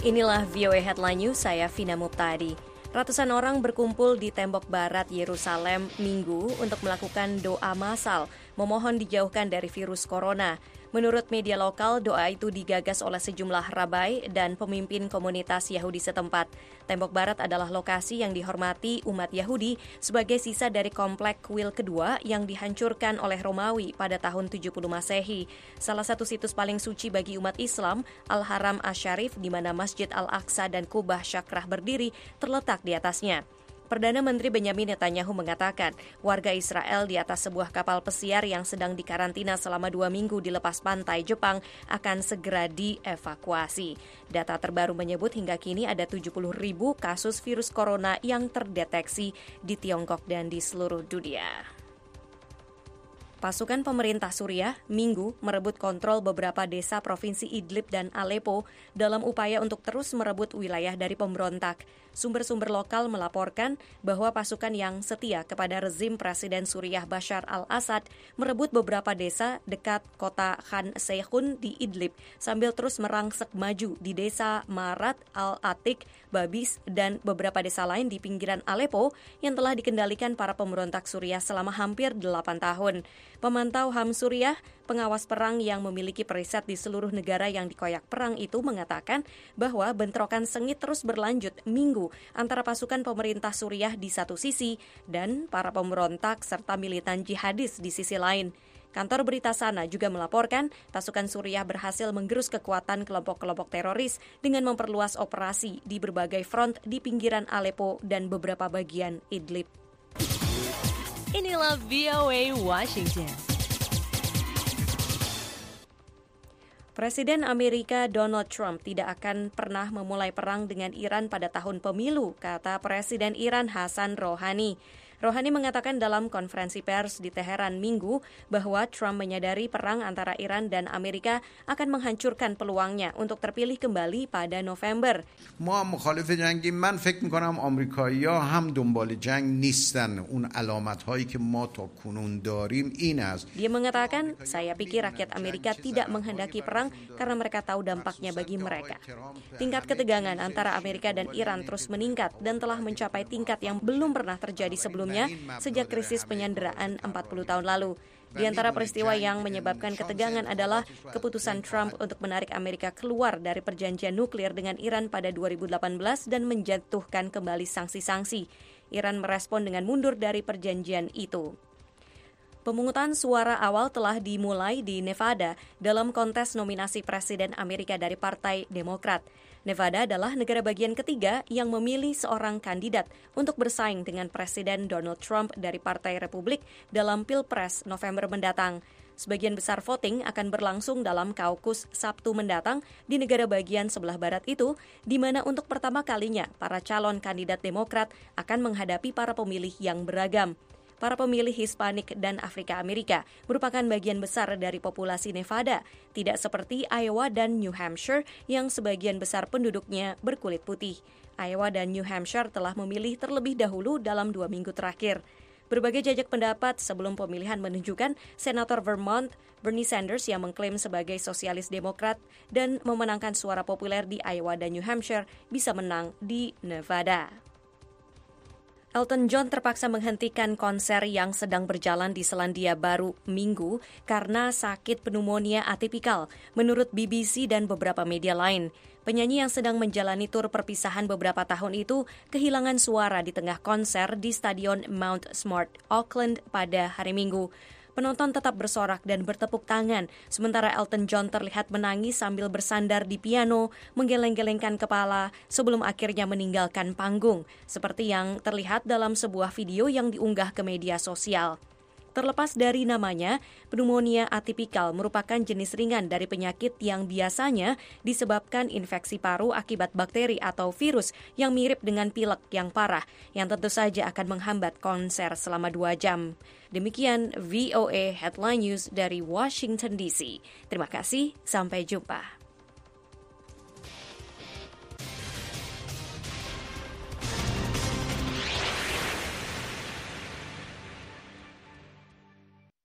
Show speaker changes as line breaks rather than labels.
Inilah VOA Headline News, saya Vina Muptadi. Ratusan orang berkumpul di tembok barat Yerusalem Minggu untuk melakukan doa massal, memohon dijauhkan dari virus corona. Menurut media lokal, doa itu digagas oleh sejumlah rabai dan pemimpin komunitas Yahudi setempat. Tembok barat adalah lokasi yang dihormati umat Yahudi sebagai sisa dari komplek kuil kedua yang dihancurkan oleh Romawi pada tahun 70 Masehi. Salah satu situs paling suci bagi umat Islam, Al-Haram Asy-Syarif, di mana Masjid Al-Aqsa dan Kubah Syakrah berdiri, terletak di atasnya. Perdana Menteri Benyamin Netanyahu mengatakan warga Israel di atas sebuah kapal pesiar yang sedang dikarantina selama 2 minggu di lepas pantai Jepang akan segera dievakuasi. Data terbaru menyebut hingga kini ada 70.000 kasus virus corona yang terdeteksi di Tiongkok dan di seluruh dunia. Pasukan pemerintah Suriah Minggu merebut kontrol beberapa desa provinsi Idlib dan Aleppo dalam upaya untuk terus merebut wilayah dari pemberontak. Sumber-sumber lokal melaporkan bahwa pasukan yang setia kepada rezim Presiden Suriah Bashar al-Assad merebut beberapa desa dekat kota Khan Sheikhun di Idlib sambil terus merangsek maju di desa Marat al-Atik, Babis, dan beberapa desa lain di pinggiran Aleppo yang telah dikendalikan para pemberontak Suriah selama hampir 8 tahun. Pemantau HAM Suriah, pengawas perang yang memiliki periset di seluruh negara yang dikoyak perang itu mengatakan bahwa bentrokan sengit terus berlanjut Minggu antara pasukan pemerintah Suriah di satu sisi dan para pemberontak serta militan jihadis di sisi lain. Kantor berita Sana juga melaporkan pasukan Suriah berhasil menggerus kekuatan kelompok-kelompok teroris dengan memperluas operasi di berbagai front di pinggiran Aleppo dan beberapa bagian Idlib.
Inilah VOA Washington.
Presiden Amerika Donald Trump tidak akan pernah memulai perang dengan Iran pada tahun pemilu, kata Presiden Iran Hassan Rouhani. Rouhani mengatakan dalam konferensi pers di Teheran Minggu bahwa Trump menyadari perang antara Iran dan Amerika akan menghancurkan peluangnya untuk terpilih kembali pada November.
ما مخالف جنگیم. من فکر می‌کنم آمریکایی‌ها هم دنبال جنگ نیستن. اون علامت‌هایی که ما تا کنون داریم این است.
Dia mengatakan, saya pikir rakyat Amerika tidak menghendaki perang karena mereka tahu dampaknya bagi mereka. Tingkat ketegangan antara Amerika dan Iran terus meningkat dan telah mencapai tingkat yang belum pernah terjadi sebelumnya sejak krisis penyanderaan 40 tahun lalu. Di antara peristiwa yang menyebabkan ketegangan adalah keputusan Trump untuk menarik Amerika keluar dari perjanjian nuklir dengan Iran pada 2018 dan menjatuhkan kembali sanksi-sanksi. Iran merespon dengan mundur dari perjanjian itu. Pemungutan suara awal telah dimulai di Nevada dalam kontes nominasi Presiden Amerika dari Partai Demokrat. Nevada adalah negara bagian ketiga yang memilih seorang kandidat untuk bersaing dengan Presiden Donald Trump dari Partai Republik dalam Pilpres November mendatang. Sebagian besar voting akan berlangsung dalam kaukus Sabtu mendatang di negara bagian sebelah barat itu, di mana untuk pertama kalinya para calon kandidat Demokrat akan menghadapi para pemilih yang beragam. Para pemilih Hispanik dan Afrika Amerika merupakan bagian besar dari populasi Nevada, tidak seperti Iowa dan New Hampshire yang sebagian besar penduduknya berkulit putih. Iowa dan New Hampshire telah memilih terlebih dahulu dalam 2 minggu terakhir. Berbagai jajak pendapat sebelum pemilihan menunjukkan Senator Vermont Bernie Sanders yang mengklaim sebagai sosialis Demokrat dan memenangkan suara populer di Iowa dan New Hampshire bisa menang di Nevada. Elton John terpaksa menghentikan konser yang sedang berjalan di Selandia Baru Minggu karena sakit pneumonia atipikal, menurut BBC dan beberapa media lain. Penyanyi yang sedang menjalani tur perpisahan beberapa tahun itu kehilangan suara di tengah konser di Stadion Mount Smart, Auckland pada hari Minggu. Penonton tetap bersorak dan bertepuk tangan, sementara Elton John terlihat menangis sambil bersandar di piano, menggeleng-gelengkan kepala sebelum akhirnya meninggalkan panggung, seperti yang terlihat dalam sebuah video yang diunggah ke media sosial. Terlepas dari namanya, pneumonia atipikal merupakan jenis ringan dari penyakit yang biasanya disebabkan infeksi paru akibat bakteri atau virus yang mirip dengan pilek yang parah, yang tentu saja akan menghambat konser selama 2 jam. Demikian VOA Headline News dari Washington DC. Terima kasih, sampai jumpa.